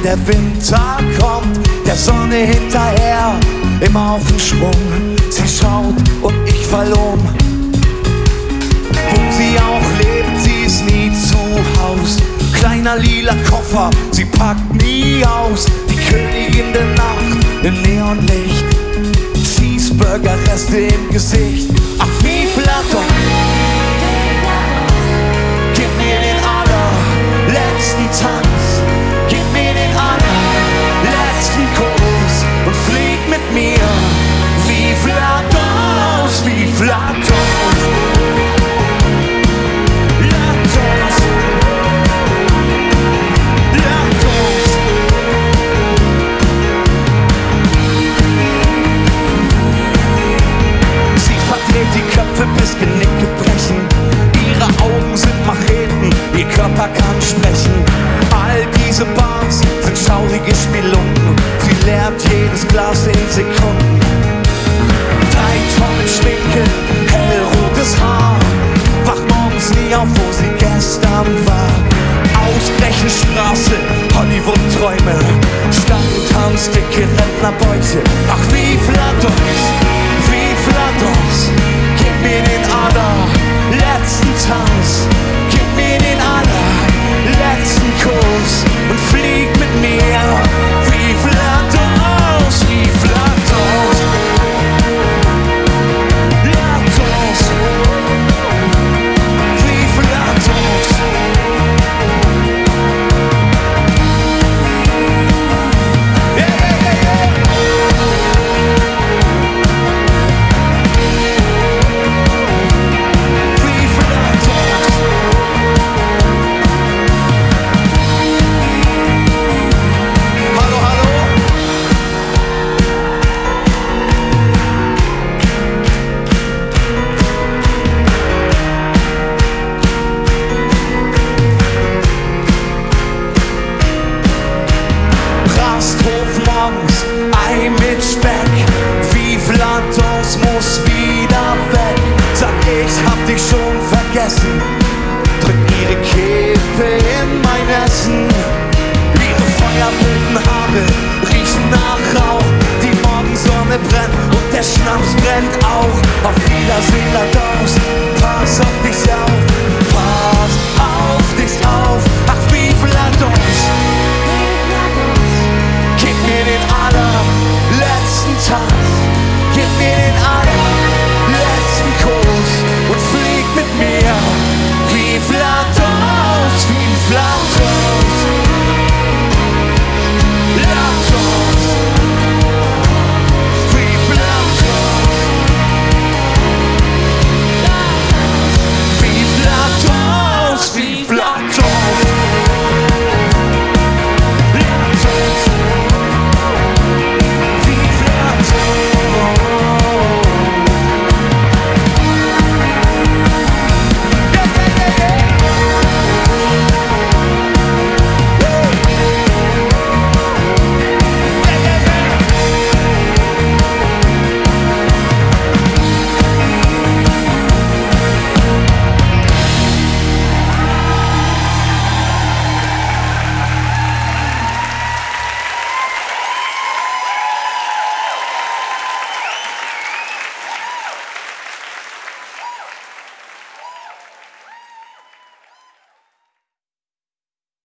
der Winter kommt, der Sonne hinterher, immer auf dem Sprung. Sie schaut und ich fall um. Wo sie auch lebt, sie ist nie zu Haus. Kleiner lila Koffer, sie packt nie aus. Die Königin der Nacht im Neonlicht, Cheeseburger-Reste im Gesicht. Ach, wie flattert. Gib mir den allerletzten Tanz, gib mir den allerletzten Kuss und flieg mit mir. Wie flattert, wie flattert. Die Köpfe bis Genicke brechen, ihre Augen sind Macheten, ihr Körper kann sprechen. All diese Bars sind schaurige Spielunken, sie leert jedes Glas in Sekunden. 3 Tonnen Schminke, hellrotes Haar, wacht morgens nie auf, wo sie gestern war. Ausbrechenstraße, Hollywood-Träume, Stadttanz, dicke Rentnerbeute. Ach, wie flattert's, wie flattert's. Gib mir den allerletzten Tanz, gib mir den allerletzten Kuss und flieg mit mir. Wie flattert's, wie flattert's. Flattert's, wie flattert's. Yeah, yeah, yeah, yeah. Rasthof morgens, Ei mit Speck. Wie flattert's, muss wieder weg. Sag, ich hab dich schon vergessen. Drück ihre Kippe in mein Essen. Ihre feuerwilden Haare riechen nach Rauch. Die Morgensonne brennt und der Schnaps